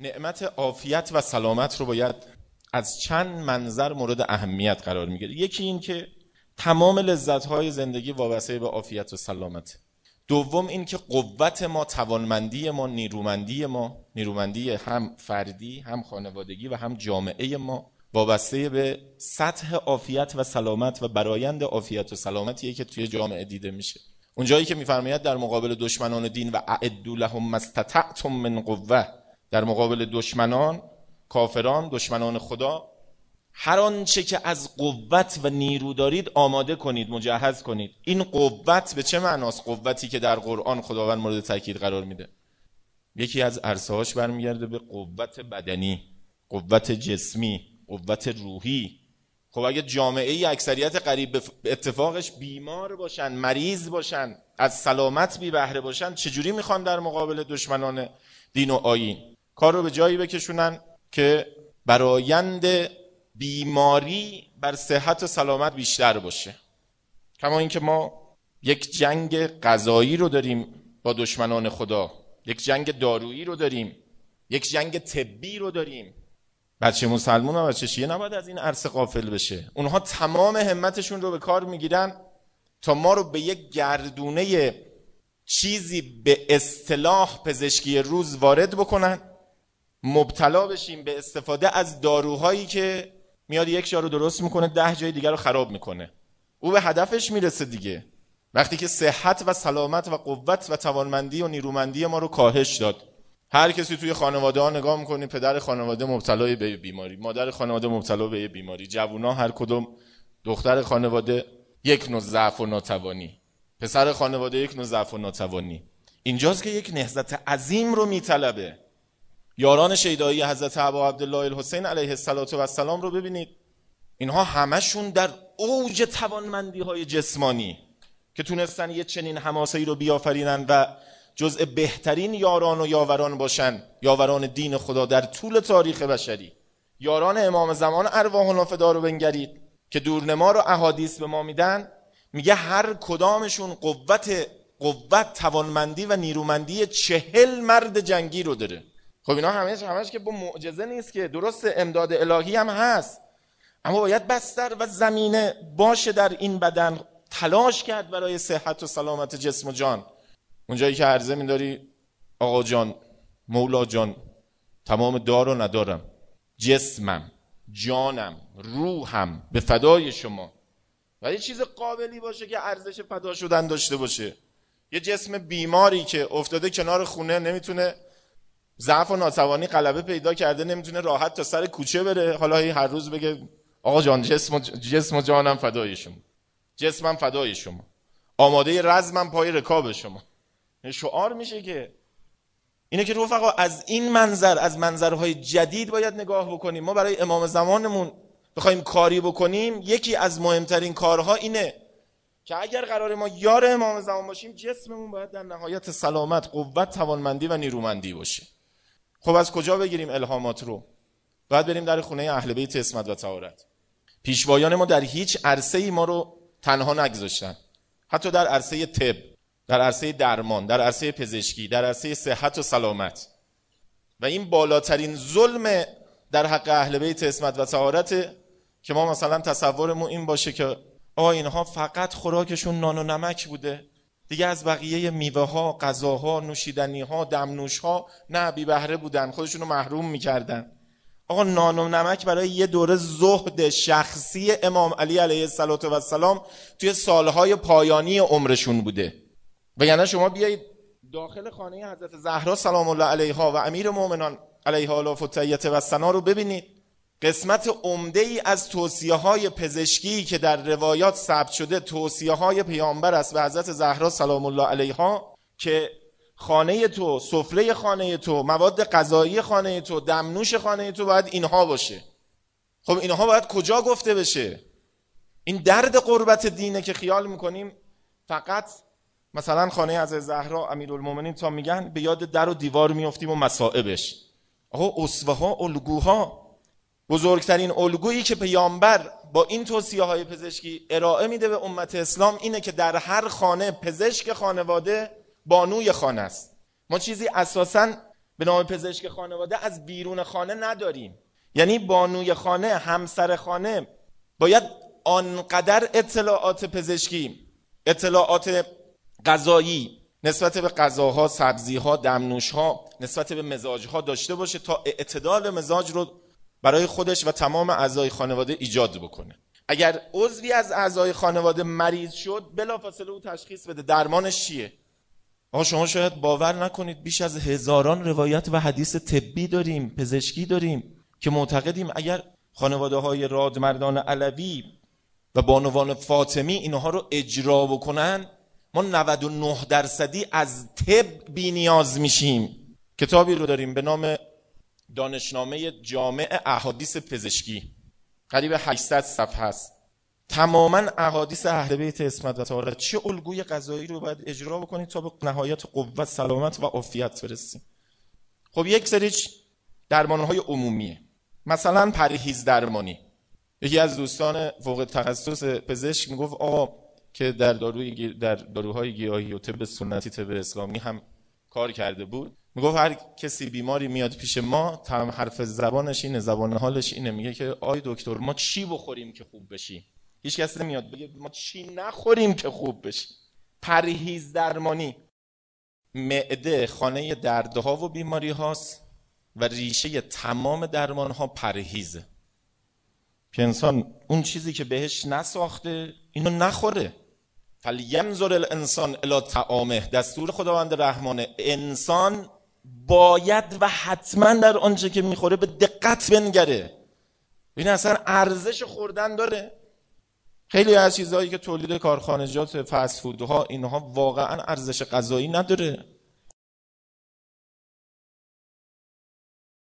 نعمت عافیت و سلامت رو باید از چند منظر مورد اهمیت قرار میگیره. یکی این که تمام لذت‌های زندگی وابسته به عافیت و سلامت. دوم این که قوت ما، توانمندی ما، نیرومندی هم فردی، هم خانوادگی و هم جامعه ما وابسته به سطح عافیت و سلامت و برآیند عافیت و سلامتیه که توی جامعه دیده میشه. اونجایی که میفرماید در مقابل دشمنان دین و اعدوا لهم ما استطعتم من قوه، در مقابل دشمنان، کافران، دشمنان خدا، هر آنچه که از قوت و نیرو دارید آماده کنید، مجهز کنید. این قوت به چه معناست؟ قوتی که در قرآن خداوند مورد تاکید قرار میده. یکی از عرصه‌هاش برمیگرده به قوت بدنی، قوت جسمی، قوت روحی. خب اگه جامعه اکثریت قریب به اتفاقش بیمار باشن، مریض باشن، از سلامت بی بهره باشن، چجوری میخوان در مقابل دشمنان دین و آیین کار رو به جایی بکشونن که برآیند بیماری بر صحت و سلامت بیشتر باشه؟ کما اینکه ما یک جنگ غذایی رو داریم با دشمنان خدا، یک جنگ دارویی رو داریم، یک جنگ طبی رو داریم. بچه مسلمان و بچه شیعه نباید از این عرصه غافل بشه. اونها تمام همتشون رو به کار میگیرن تا ما رو به یک گردونه چیزی به اصطلاح پزشکی روز وارد بکنن، مبتلا بشیم به استفاده از داروهایی که میاد یک جا رو درست میکنه 10 جای دیگر رو خراب میکنه. او به هدفش میرسه دیگه. وقتی که صحت و سلامت و قوت و توانمندی و نیرومندی ما رو کاهش داد. هر کسی توی خانواده ها نگاه میکنی، پدر خانواده مبتلا به بیماری، مادر خانواده مبتلا به بیماری، جوونا هر کدوم، دختر خانواده یک نوع ضعف و ناتوانی، پسر خانواده یک نوع ضعف و ناتوانی. اینجاست که یک نهضت عظیم رو میطلبه. یاران شیدایی حضرت ابا عبدالله الحسین علیه السلام رو ببینید، اینها همشون در اوج توانمندی های جسمانی که تونستن یه چنین حماسه‌ای رو بیافرینن و جزء بهترین یاران و یاوران باشن، یاوران دین خدا در طول تاریخ بشری. یاران امام زمان ارواحنا فدا رو بنگرید که دورنما رو احادیث به ما میدن، میگه هر کدامشون قوت، توانمندی و نیرومندی 40 مرد جنگی رو داره. خب اینا همش که با معجزه نیست که، درست امداد الهی هم هست، اما باید بستر و زمینه باشه در این بدن، تلاش کرد برای صحت و سلامت جسم و جان. اونجایی که عرضه می‌داری آقا جان، مولا جان، تمام دار و ندارم، جسمم، جانم، روحم به فدای شما. و یه چیز قابلی باشه که ارزش فدا شدن داشته باشه. یه جسم بیماری که افتاده کنار خونه، نمیتونه، ضعف و ناتوانی غلبه پیدا کرده، نمیتونه راحت تا سر کوچه بره، حالا هر روز بگه آقا جان جسم و جانم فدای شما، جسمم فدای شما، آماده رزمم پای رکاب شما. شعار میشه که اینه که رفقا از این منظر، از منظرهای جدید باید نگاه بکنیم. ما برای امام زمانمون بخوایم کاری بکنیم، یکی از مهمترین کارها اینه که اگر قرار ما یار امام زمان باشیم، جسممون باید در نهایت سلامت، قوت، توانمندی و نیرومندی باشه. خب از کجا بگیریم الهامات رو؟ باید بریم در خونه اهل بیت عصمت و طهارت. پیشوایان ما در هیچ عرصه‌ای ما رو تنها نگذاشتن، حتی در عرصه طب، در عرصه درمان، در عرصه پزشکی، در عرصه صحت و سلامت. و این بالاترین ظلم در حق اهل بیت عصمت و طهارت که ما مثلا تصورمون این باشه که اینها فقط خوراکشون نان و نمک بوده، دیگه از بقیه میوه ها، غذاها، نوشیدنی ها، دمنوش ها نه بی بهره بودن، خودشونو محروم میکردن. آقا نان و نمک برای یه دوره زهد شخصی امام علی علیه السلام توی سالهای پایانی عمرشون بوده. وگرنه شما بیایید داخل خانه حضرت زهرا سلام الله علیها و امیر مومنان علیها الاف التحیة و الثنا رو ببینید. قسمت عمده ای از توصیه‌های پزشکی که در روایات ثبت شده، توصیه‌های پیامبر است به حضرت زهرا سلام الله علیها که خانه تو، سفره خانه تو، مواد غذایی خانه تو، دمنوش خانه تو باید اینها باشه. خب اینها باید کجا گفته بشه؟ این درد قربت دینه که خیال میکنیم فقط مثلا خانه از زهرا امیرالمومنین تا میگن به یاد در و دیوار میافتیم و مصائبش. آقا اسوه ها، الگوها، بزرگترین الگویی که پیامبر با این توصیه های پزشکی ارائه میده به امت اسلام اینه که در هر خانه پزشک خانواده بانوی خانه است. ما چیزی اساساً به نام پزشک خانواده از بیرون خانه نداریم. یعنی بانوی خانه، همسر خانه باید آنقدر اطلاعات پزشکی، اطلاعات غذایی نسبت به غذاها، سبزیها، دمنوشها، نسبت به مزاجها داشته باشه تا اعتدال مزاج رو برای خودش و تمام اعضای خانواده ایجاد بکنه. اگر عضوی از اعضای خانواده مریض شد بلافاصله او تشخیص بده درمانش چیه. شما شاید باور نکنید بیش از هزاران روایت و حدیث طبی داریم، پزشکی داریم که معتقدیم اگر خانواده های رادمردان علوی و بانوان فاطمی اینها رو اجرا بکنن ما 99% از طب بی نیاز میشیم. کتابی رو داریم به نام دانشنامه جامع احادیث پزشکی، قریب 800 صفحه است. تماما احادیث اهل بیت عصمت و طهارت، چه الگوی غذایی رو باید اجرا بکنید تا به نهایت قوت، سلامت و عافیت برسید. خب یک سری درمانهای عمومیه، مثلا پرهیز درمانی. یکی از دوستان فوق تخصص پزشک میگفت آقا که در داروهای گیاهی و طب سنتی، طب اسلامی هم کار کرده بود، میگفت هر کسی بیماری میاد پیش ما حرف زبانش اینه، زبان حالش اینه، میگه که آی دکتر ما چی بخوریم که خوب بشی؟ هیچ کس نمیاد بگه ما چی نخوریم که خوب بشی. پرهیز درمانی. معده خانه دردها و بیماری هاست و ریشه تمام درمان ها پرهیزه، که انسان اون چیزی که بهش نساخته اینو نخوره. فلینظر الانسان الی طعامه، دستور خداوند رحمانه. انسان باید و حتما در آنچه که میخوره به دقت بنگره، این اصلا ارزش خوردن داره. خیلی از چیزهایی که تولید کارخانجات فست فودها اینها واقعا ارزش غذایی نداره.